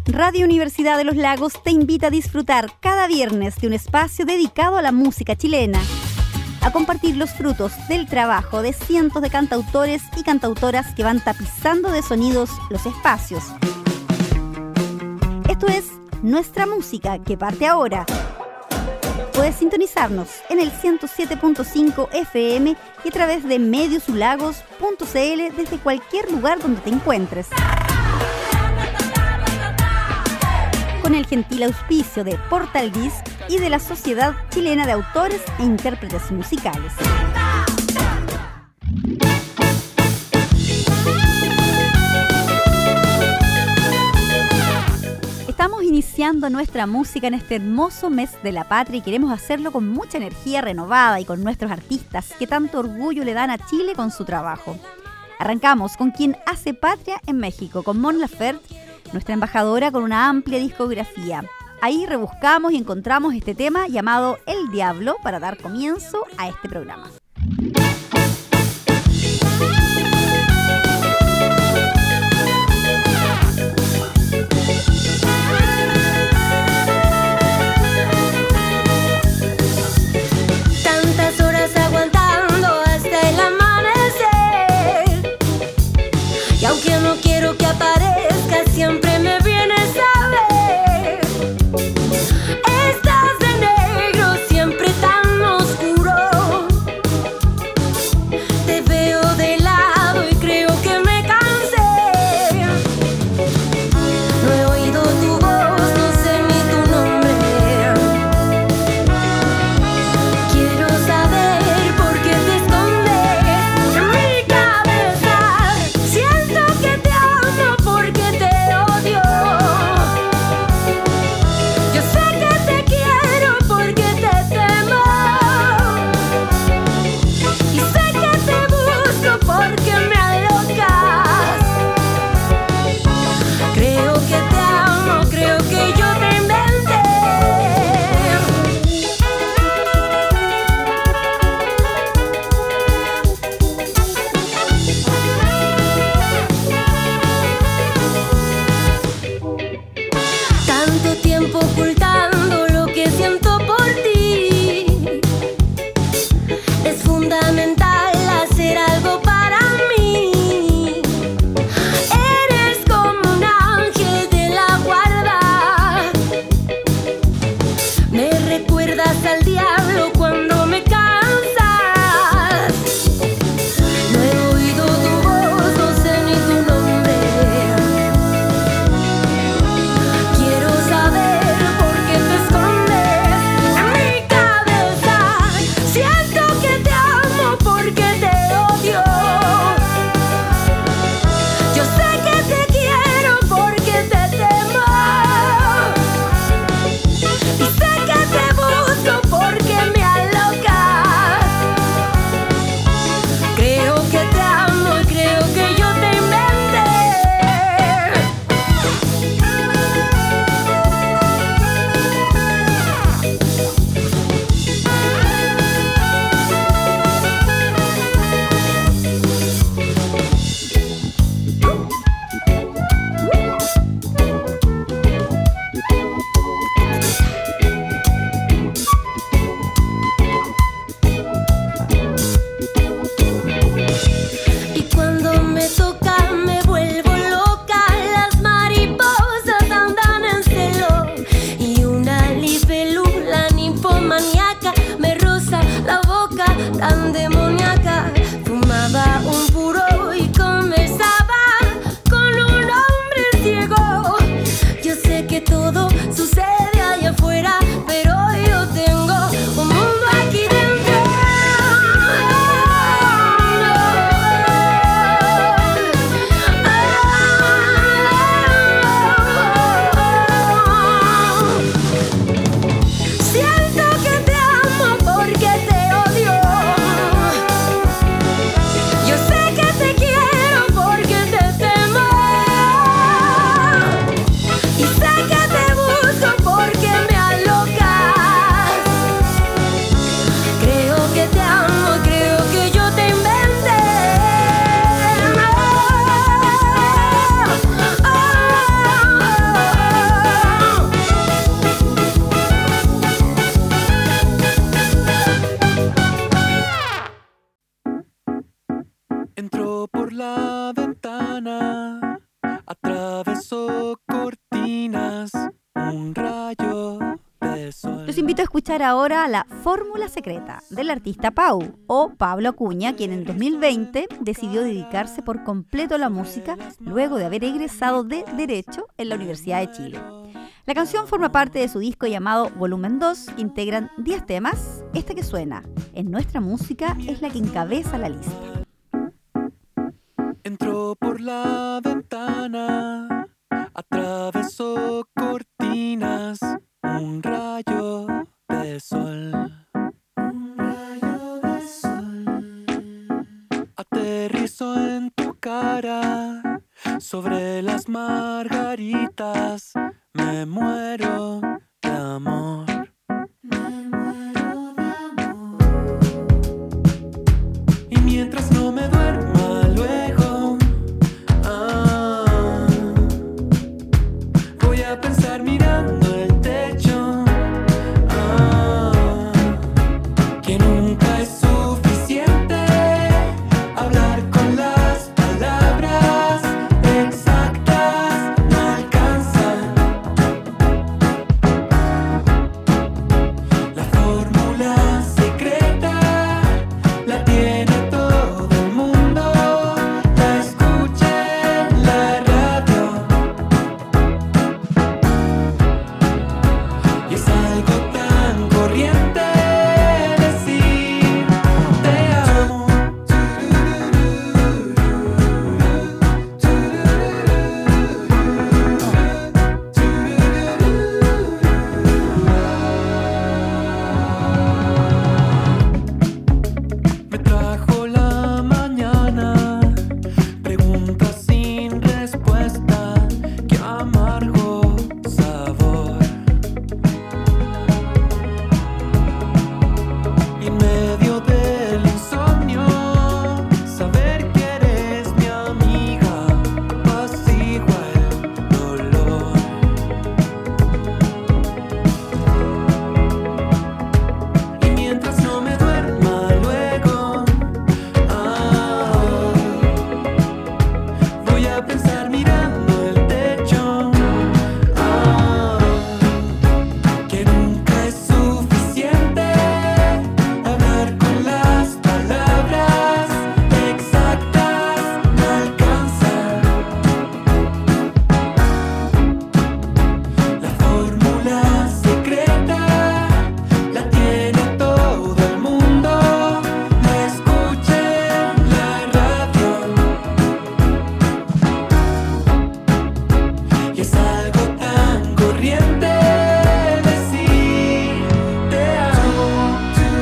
Radio Universidad de los Lagos te invita a disfrutar cada viernes de un espacio dedicado a la música chilena, a compartir los frutos del trabajo de cientos de cantautores y cantautoras que van tapizando de sonidos los espacios. Esto es Nuestra Música, que parte ahora. Puedes sintonizarnos en el 107.5 FM y a través de mediosulagos.cl desde cualquier lugar donde te encuentres. Con el gentil auspicio de Portal Disc y de la Sociedad Chilena de Autores e Intérpretes Musicales. Estamos iniciando nuestra música en este hermoso mes de la patria y queremos hacerlo con mucha energía renovada y con nuestros artistas que tanto orgullo le dan a Chile con su trabajo. Arrancamos con quien hace patria en México, con Mon Laferte, nuestra embajadora con una amplia discografía. Ahí rebuscamos y encontramos este tema llamado El Diablo para dar comienzo a este programa. Tantas horas aguantando hasta el amanecer, y aunque no quiero que aparezca, siempre me vienes a ver. Estás de negro, siempre tan oscuro, atravesó cortinas, un rayo de sol. Los invito a escuchar ahora La Fórmula Secreta del artista Pau, o Pablo Acuña, quien en 2020 decidió dedicarse por completo a la música luego de haber egresado de Derecho en la Universidad de Chile. La canción forma parte de su disco llamado Volumen 2, que integran 10 temas. Esta que suena en nuestra música es la que encabeza la lista. Entró por la ventana, atravesó cortinas, un rayo de sol. Un rayo de sol. Aterrizó en tu cara, sobre las margaritas. Me muero de amor. Me muero de amor. Y mientras no me duerma luego, voy a pensar mirando el techo, que nunca es suficiente hablar con las palabras exactas, no alcanza. La fórmula secreta la tiene todo el mundo, la escuché en la radio. Y es algo tan corriente decir te amo. Me trajo la mañana preguntas sin respuesta, qué amargo sabor. Y en medio del insomnio, saber que eres mi amiga apacigua el dolor. Y mientras no me duerma luego, voy a pensar mirando el techo, que nunca es suficiente hablar con las palabras exactas, no alcanza. La fórmula secreta la tiene todo el mundo, la escuché en la radio. Y es algo tan corriente decir te amo.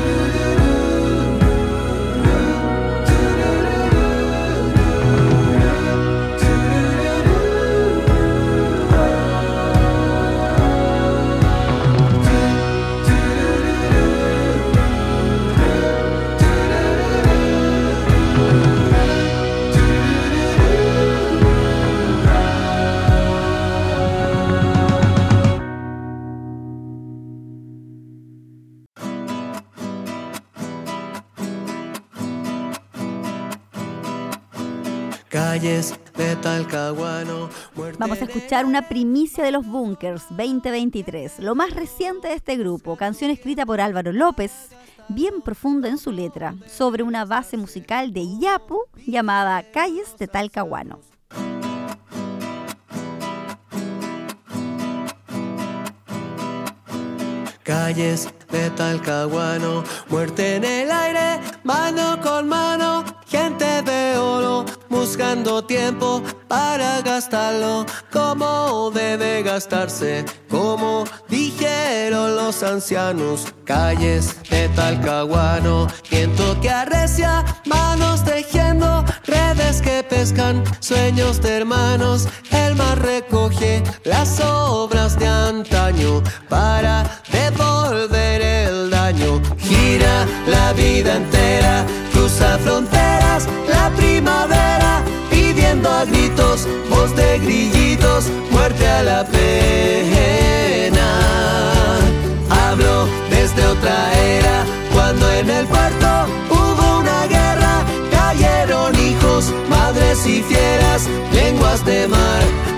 Calles de Talcahuano. Vamos a escuchar una primicia de los Bunkers 2023, lo más reciente de este grupo, canción escrita por Álvaro López, bien profunda en su letra, sobre una base musical de Yapu llamada Calles de Talcahuano. Calles de Talcahuano, muerte en el aire, mano con mano, gente de oro, buscando tiempo para gastarlo, como debe gastarse, como dijeron los ancianos. Calles de Talcahuano, viento que arrecia, manos tejiendo, redes que pescan, sueños de hermanos, el mar recoge las obras de antaño para devolver el daño. Gira la vida entera, cruza fronteras, la primavera, pidiendo a gritos, voz de grillitos, muerte a la pena. Hablo desde otra era, cuando en el puerto hubo una guerra, cayeron hijos, madres y fieras, lenguas de mar.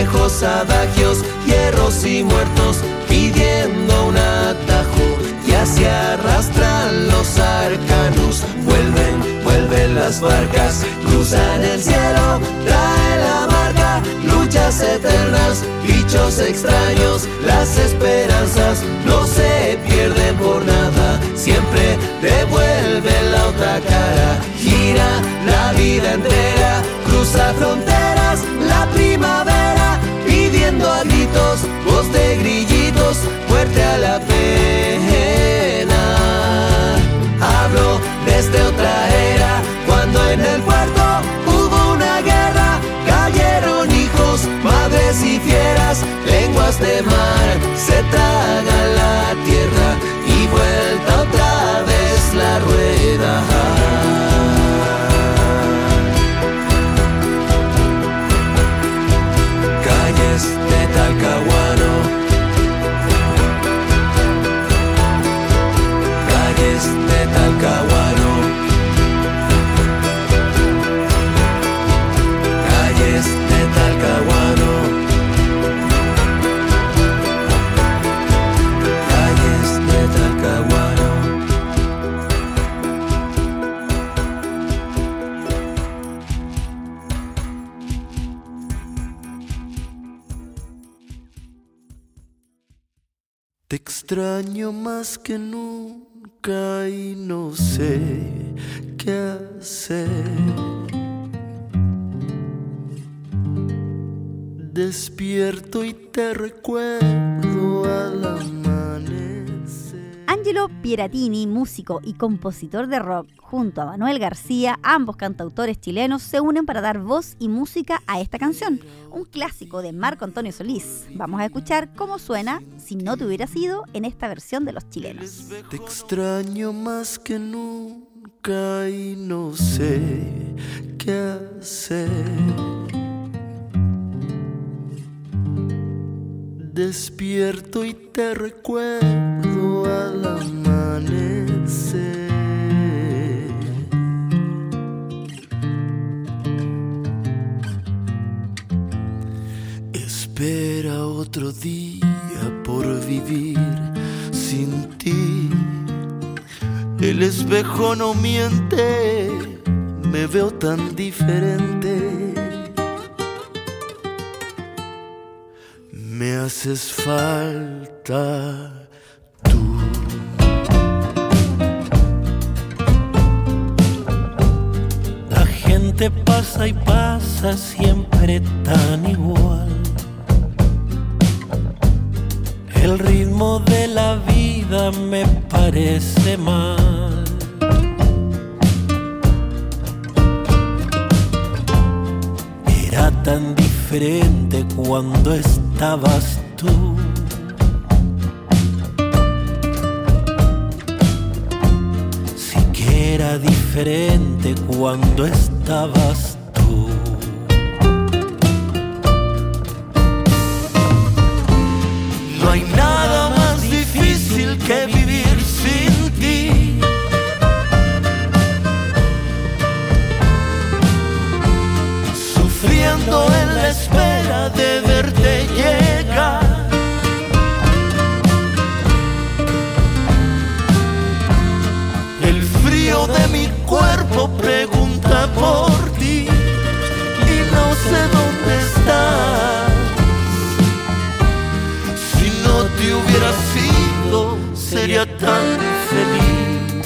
viejos adagios, hierros y muertos, pidiendo un atajo. Ya se arrastran los arcanos, vuelven las barcas, cruzan el cielo, trae la marca, luchas eternas, bichos extraños, las esperanzas no se pierden por nada, siempre devuelven la otra cara, gira la vida entera, cruza fronteras, la primavera, pidiendo a gritos, voz de grillitos, muerte a la pena. Hablo desde otra era, cuando en el puerto hubo una guerra, cayeron hijos, madres y fieras, lenguas de mar, se tragan la tierra y vuelta otra vez la rueda. Calles de Talcahuano, calles de Talcahuano, calles de Talcahuano, calles de Talcahuano. Te extraño más que nunca y no sé qué hacer. Despierto y te recuerdo al amanecer. Angelo Pieratini, músico y compositor de rock, junto a Manuel García, ambos cantautores chilenos, se unen para dar voz y música a esta canción, un clásico de Marco Antonio Solís. Vamos a escuchar cómo suena Si no te hubieras ido en esta versión de Los Chilenos. Te extraño más que nunca y no sé qué hacer. Despierto y te recuerdo al amanecer. Espera otro día por vivir sin ti. El espejo no miente, me veo tan diferente. Me haces falta tú. La gente pasa y pasa siempre tan igual. El ritmo de la vida me parece mal. Era tan diferente cuando estabas tú. Sí que era diferente cuando estabas tú. No hay nada más difícil que vivir sin ti. Sufriendo en la espera de verte llegar. El frío de mi cuerpo pregunta por ti y no sé dónde estás. Si no te hubieras ido, sería tan feliz.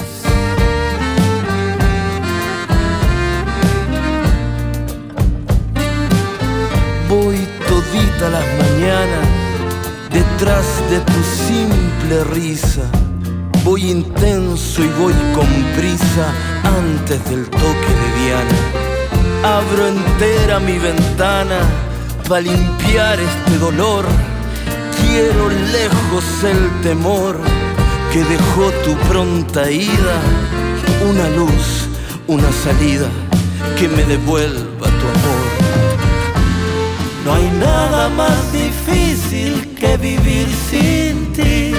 Voy todita las mañanas detrás de tu simple risa. Voy intenso y voy con prisa antes del toque de diana. Abro entera mi ventana para limpiar este dolor. Quiero lejos el temor que dejó tu pronta ida. Una luz, una salida que me devuelva tu amor. No hay nada más difícil que vivir sin ti.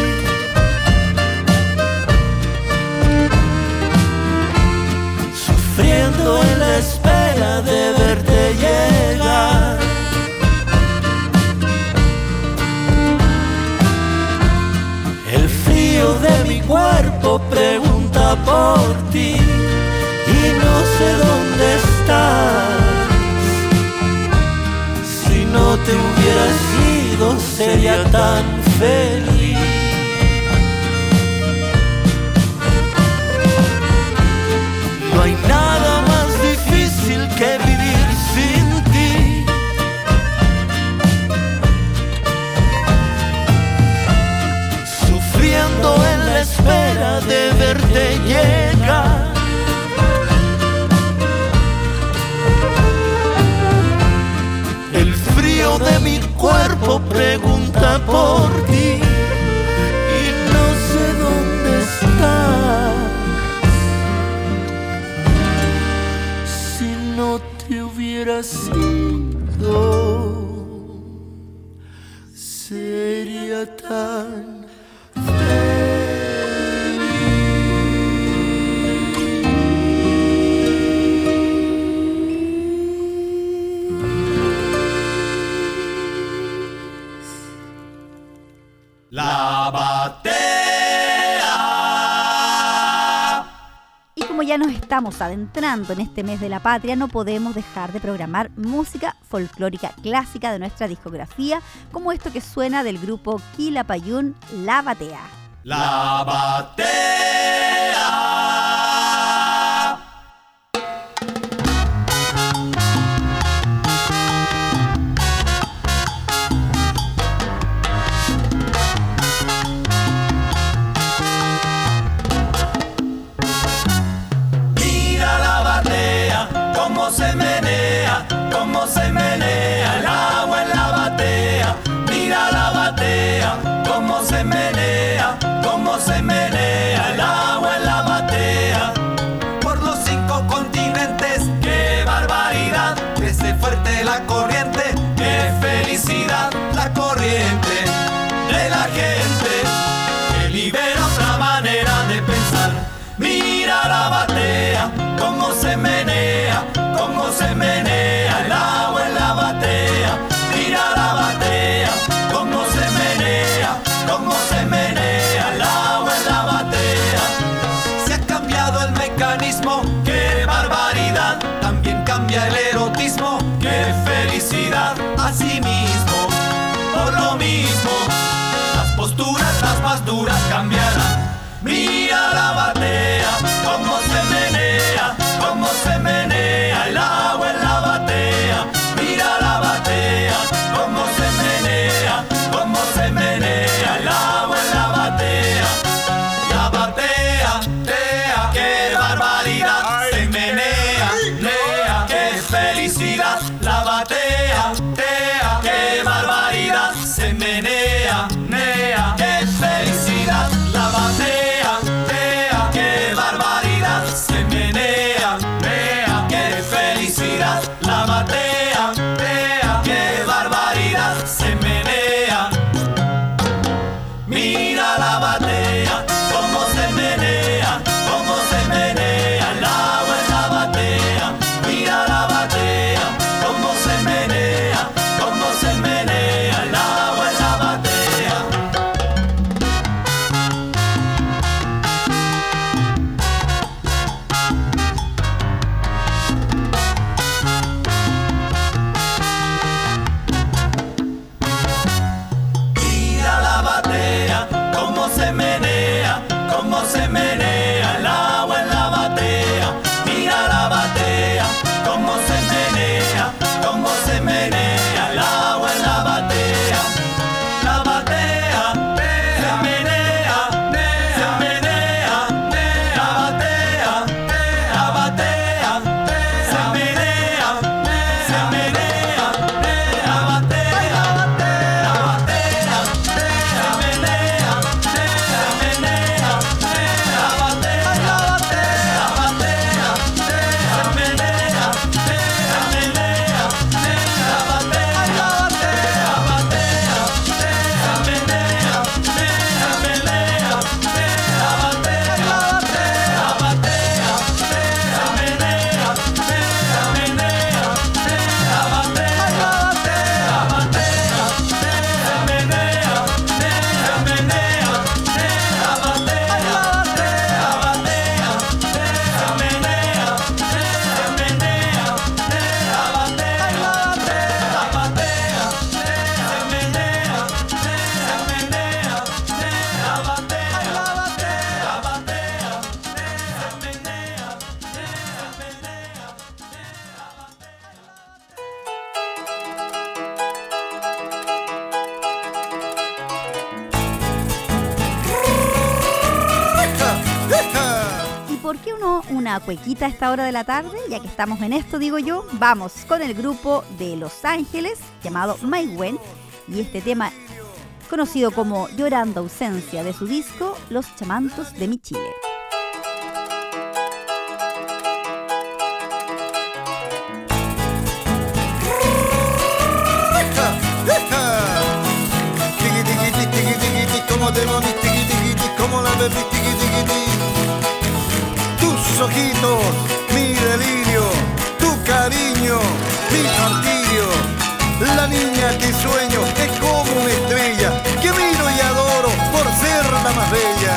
Sufriendo en la espera de verte llegar. frío de mi cuerpo pregunta por ti y no sé dónde estás. Si no te hubieras ido sería tan feliz. No hay nada más difícil que vivir sin ti. Sufriendo en la espera de verte llegar. El frío de mi cuerpo pregunta por ti y no sé dónde estás. Si no te hubieras ido, sería tan La Batea. Y como ya nos estamos adentrando en este mes de la patria, no podemos dejar de programar música folclórica clásica de nuestra discografía, como esto que suena del grupo Quilapayún, La Batea. La Batea. Se menea el agua en la batea, mira la batea, cómo se menea por qué no una cuequita a esta hora de la tarde? Ya que estamos en esto, digo yo, vamos con el grupo de Los Ángeles llamado My Gwen y este tema conocido como Llorando Ausencia de su disco Los Chamantos de mi Chile. Como te movis, tiqui, tiqui, tiqui, como la bebí, tiqui, tiqui, tiqui. Tus ojitos, mi delirio, tu cariño, mi martirio. La niña que sueño es como una estrella que miro y adoro por ser la más bella.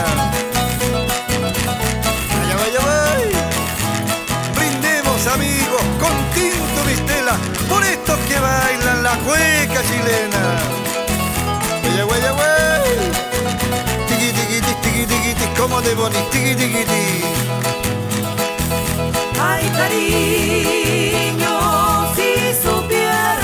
Vaya, vaya, vaya. Brindemos, amigos, con tinto mistela por estos que bailan la cueca chilena. Vaya, vaya, vaya. Tiqui, tiqui, tiqui, tiqui, tiqui, tiqui, como te pones, tiqui, tiqui, tiqui. Ay, cariño, si supieras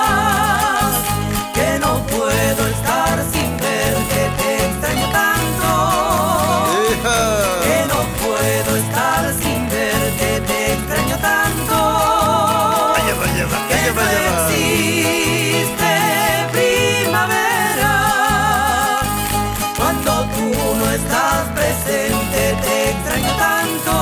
que no puedo estar sin verte, te extraño tanto. Que no puedo estar sin verte, te extraño tanto. Vaya, vaya, vaya, vaya, vaya. Existe primavera cuando tú no estás presente, te extraño tanto.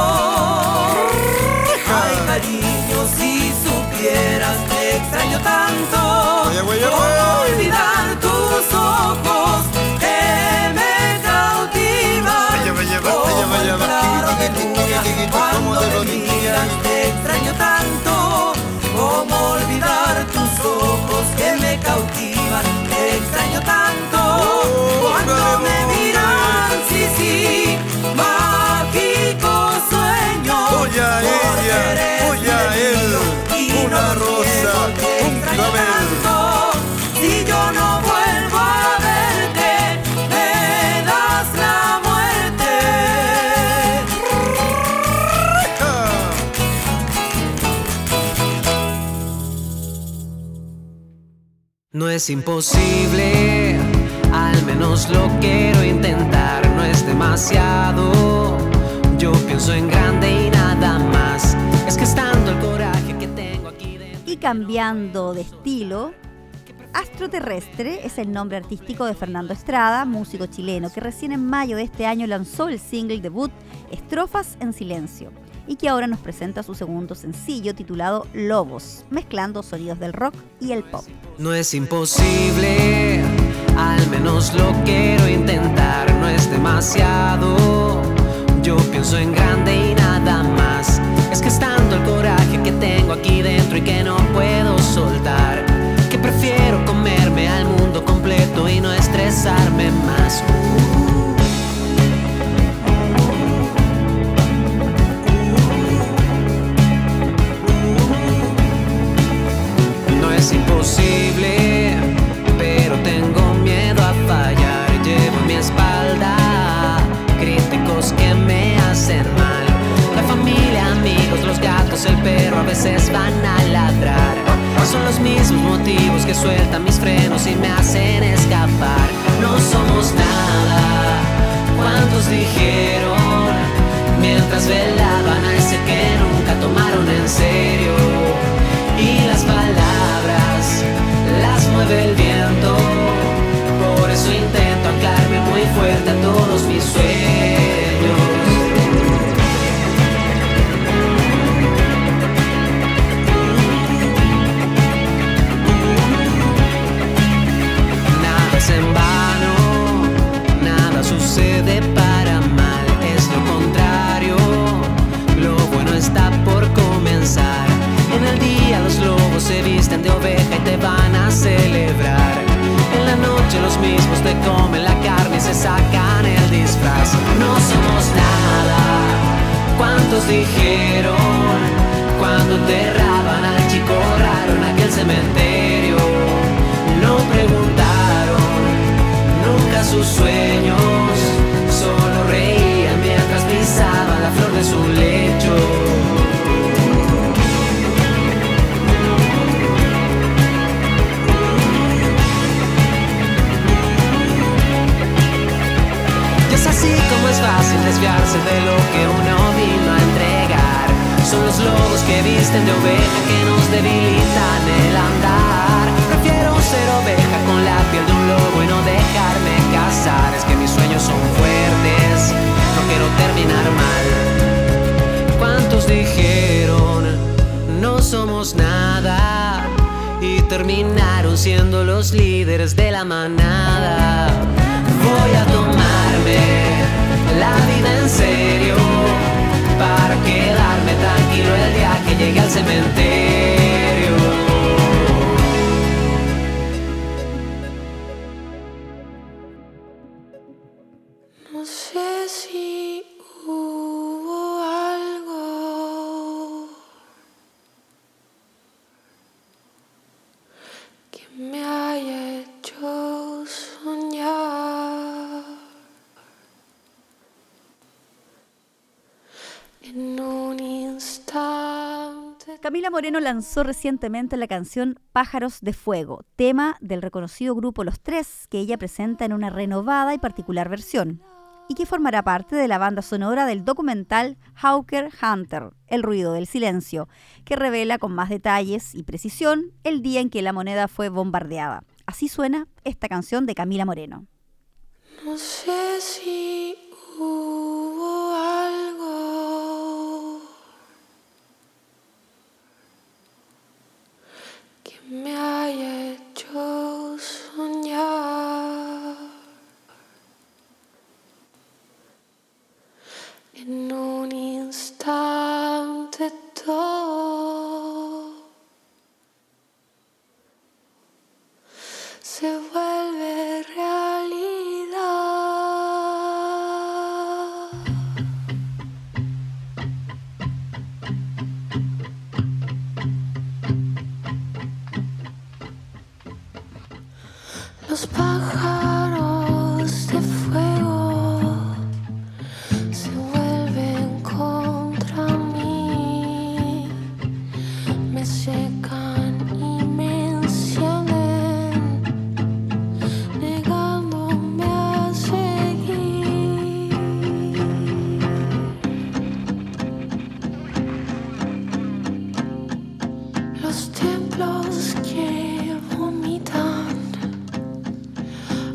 Ay, cariño, si supieras, te extraño tanto. ¿Cómo olvidar tus ojos que me cautivan? Como el claro de luna cuando me miras, te extraño tanto. ¿Cómo olvidar tus ojos que me cautivan? Te extraño tanto. Cuando me miran, sí, sí, mágico sueño. Voy a ella, voy a él, una rosa, un clavel. Si yo no vuelvo a verte, me das la muerte. No es imposible, al menos lo quiero intentar. No es demasiado, yo pienso en grande y nada más. Es que es tanto el coraje que tengo aquí dentro. Y cambiando de estilo, Astroterrestre es el nombre artístico de Fernando Estrada, músico chileno que recién en mayo de este año lanzó el single debut Estrofas en Silencio y que ahora nos presenta su segundo sencillo titulado Lobos, mezclando sonidos del rock y el pop. No es imposible, al menos lo quiero intentar. No es demasiado, yo pienso en grande y nada más. Es que es tanto el coraje que tengo aquí dentro y que no puedo soltar, que prefiero comerme al mundo completo y no estresarme más. No es imposible, pero tengo miedo a fallar. Llevo en mi espalda críticos que me hacen mal. La familia, amigos, los gatos, el perro a veces van a ladrar. Son los mismos motivos que sueltan mis frenos y me hacen escapar. No somos nada, ¿cuántos dijeron? Mientras velaban a ese que nunca tomaron en serio. Y las palabras las mueve el viento, por eso intento anclarme muy fuerte a todos mis sueños. Nada es en vano, nada sucede para mal, es lo contrario, lo bueno está por comenzar. En el día los lobos se visten de oveja y te van a celebrar. En la noche los mismos te comen la carne y se sacan el disfraz. No somos nada, ¿cuántos dijeron? Cuando enterraban al chico raro en aquel cementerio. No preguntaron nunca sus sueños, solo reían mientras pisaban la flor de su lecho. Así como es fácil desviarse de lo que uno vino Son los lobos que visten de oveja que nos debilitan el andar. Prefiero ser oveja con la piel de un lobo y no dejarme cazar. Es que mis sueños son fuertes, no quiero terminar mal. ¿Cuántos dijeron no somos nada? Y terminaron siendo los líderes de la manada. Voy a tomarme la vida en serio para quedarme tranquilo el día que llegue al cementerio. No sé si hubo algo que me haya hecho soñar en un instante. Camila Moreno lanzó recientemente la canción Pájaros de Fuego, tema del reconocido grupo Los Tres, que ella presenta en una renovada y particular versión, y que formará parte de la banda sonora del documental Hawker Hunter, El ruido del silencio, que revela con más detalles y precisión el día en que la moneda fue bombardeada. Así suena esta canción de Camila Moreno. No sé si hubo algo que me haya hecho soñar en un instante todo se vuelve realidad. Los pájaros de fuego se vuelven contra mí, me secan y me encienden, negándome a seguir. Los templos que vomitan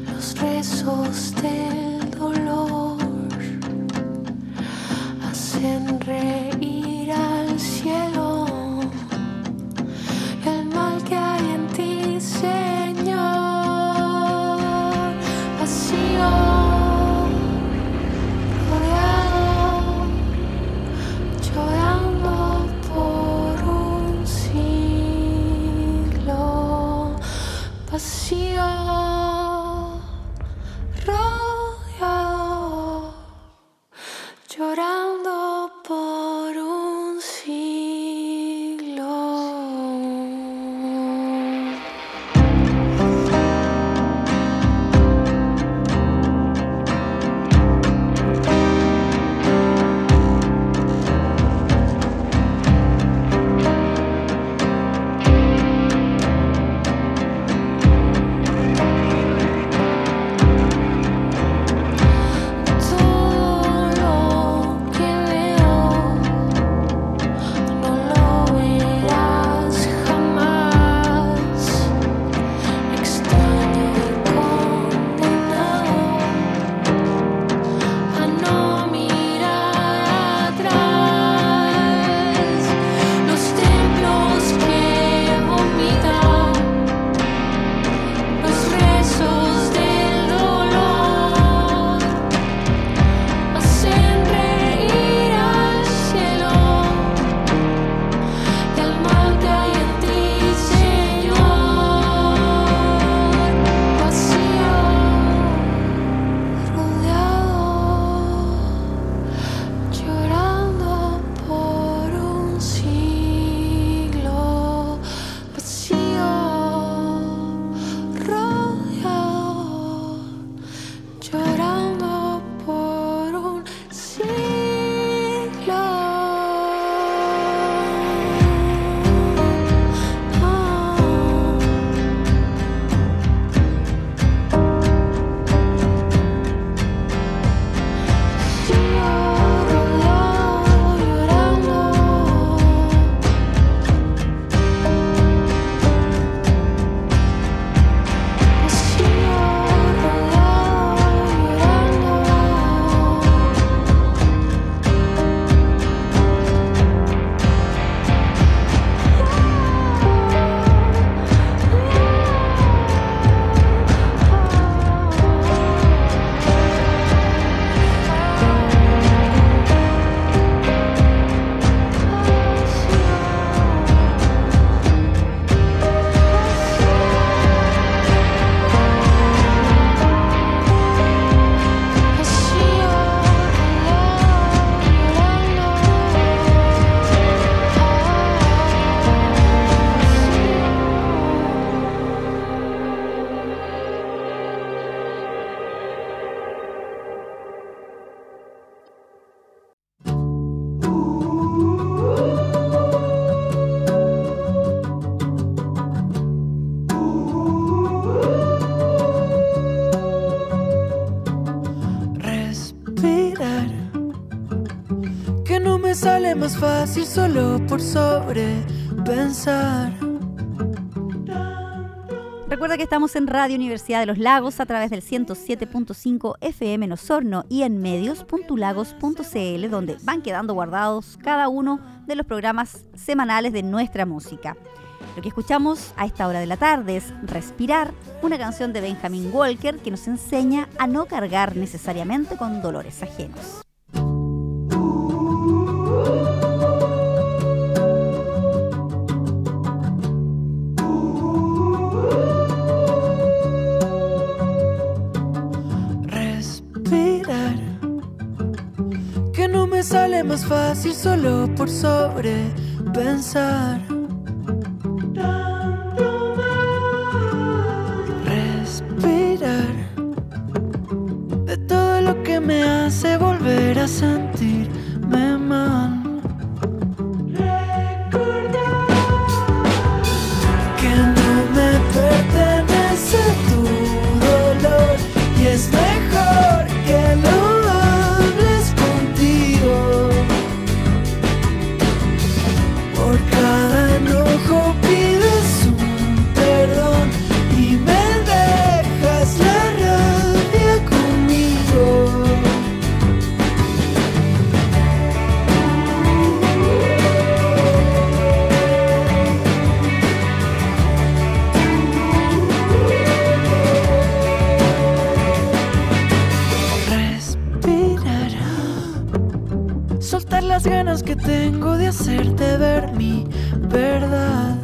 me sale más fácil solo por sobrepensar. Recuerda que estamos en Radio Universidad de los Lagos a través del 107.5 FM en Osorno y en medios.lagos.cl, donde van quedando guardados cada uno de los programas semanales de nuestra música. Lo que escuchamos a esta hora de la tarde es Respirar, una canción de Benjamin Walker que nos enseña a no cargar necesariamente con dolores ajenos. Respirar, que no me sale más fácil solo por sobrepensar. De todo lo que me hace volver a sentirme mal. Recordar que no me pertenece tu dolor y es mejor que lo hables contigo. Por cada enojo pides un perdón y me dejas la rabia conmigo. Respirar, soltar las ganas que tengo de hacerte ver mi verdad.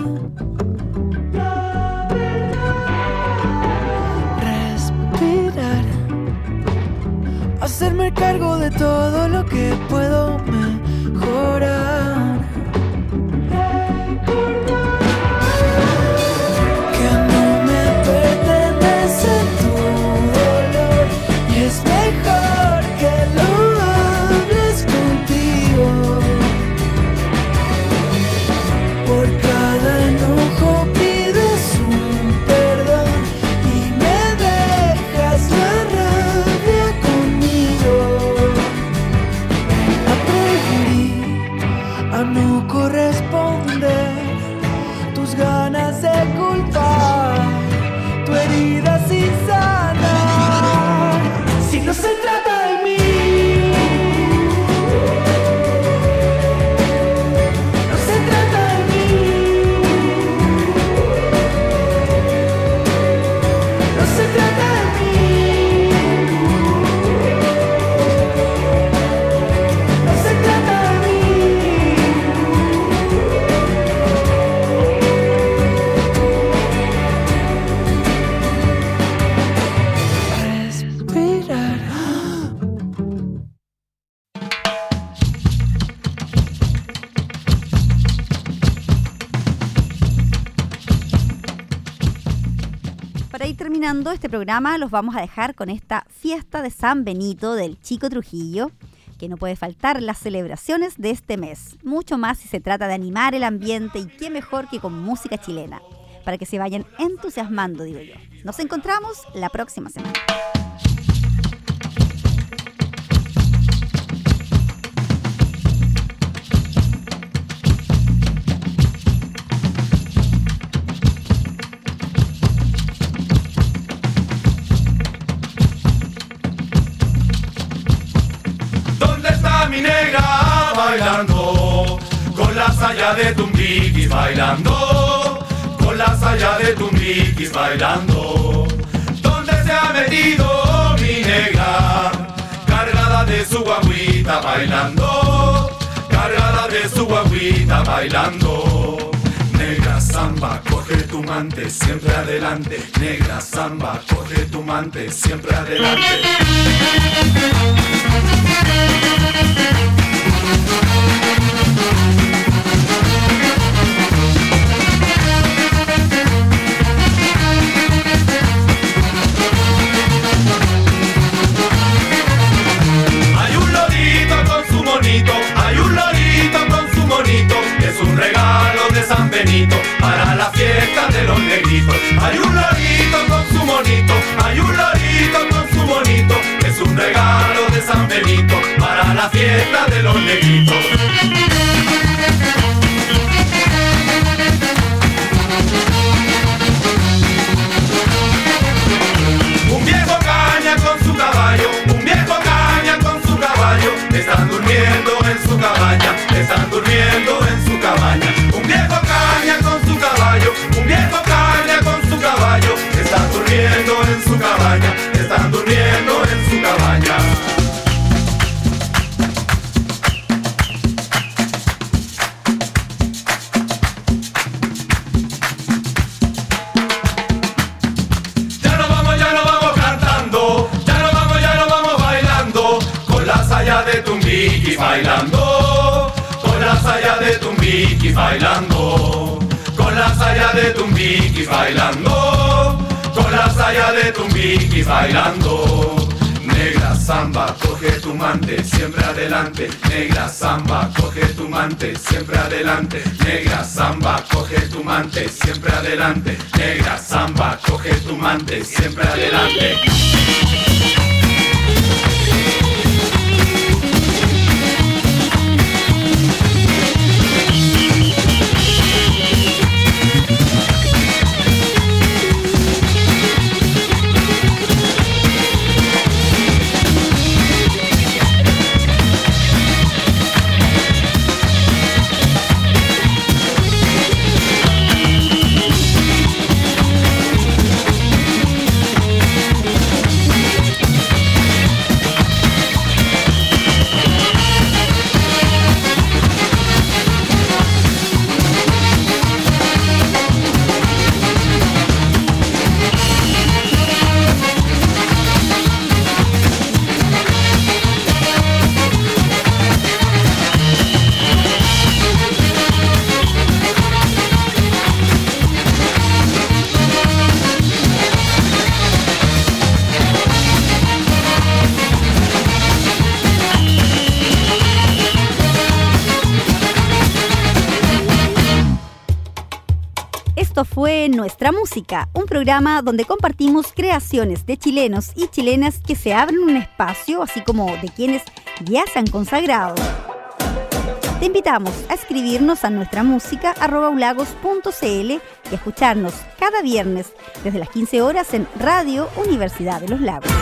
Respirar, hacerme cargo de todo lo que puedo mejorar. Que no me pertenece tu dolor y es mejor que lo hables contigo. Por cada enojo pides un perdón y me dejas la rabia conmigo. Aprendí a no corresponder tus ganas de culpar, tu herida sin sanar. Si no se trata de mí, no se trata de mí, no se trata de mí, no se trata de mí. Respirar. Para ir terminando este programa, los vamos a dejar con esta fiesta de San Benito del Chico Trujillo, que no puede faltar en las celebraciones de este mes. Mucho más si se trata de animar el ambiente, y qué mejor que con música chilena, para que se vayan entusiasmando, digo yo. Nos encontramos la próxima semana. ¿Dónde está mi negra bailando? Con la saya de Tumbiquis bailando, con la saya de Tumbiquis bailando. ¿Dónde se ha metido mi negra? Cargada de su guaguita bailando, cargada de su guaguita bailando. Negra samba, coge tu mante, siempre adelante. Negra samba, coge tu mante, siempre adelante. Hay un lorito con su monito, hay un lorito con su monito, es un regalo de San Benito para la fiesta de los negritos. Hay un lorito con su monito, hay un lorito con su monito, es un regalo de San Benito para la fiesta de los negritos. Tumbiquis bailando, con la saya de Tumbiquis bailando, con la saya de Tumbiquis bailando, con la saya de Tumbiquis bailando. Negra samba, coge tu mante, siempre adelante. Negra samba, coge tu mante, siempre adelante. Negra samba, coge tu mante, siempre adelante. Negra samba, coge tu mante, siempre adelante. Esto fue Nuestra Música, un programa donde compartimos creaciones de chilenos y chilenas que se abren un espacio, así como de quienes ya se han consagrado. Te invitamos a escribirnos a nuestramusica@ulagos.cl y a escucharnos cada viernes desde las 15 horas en Radio Universidad de los Lagos.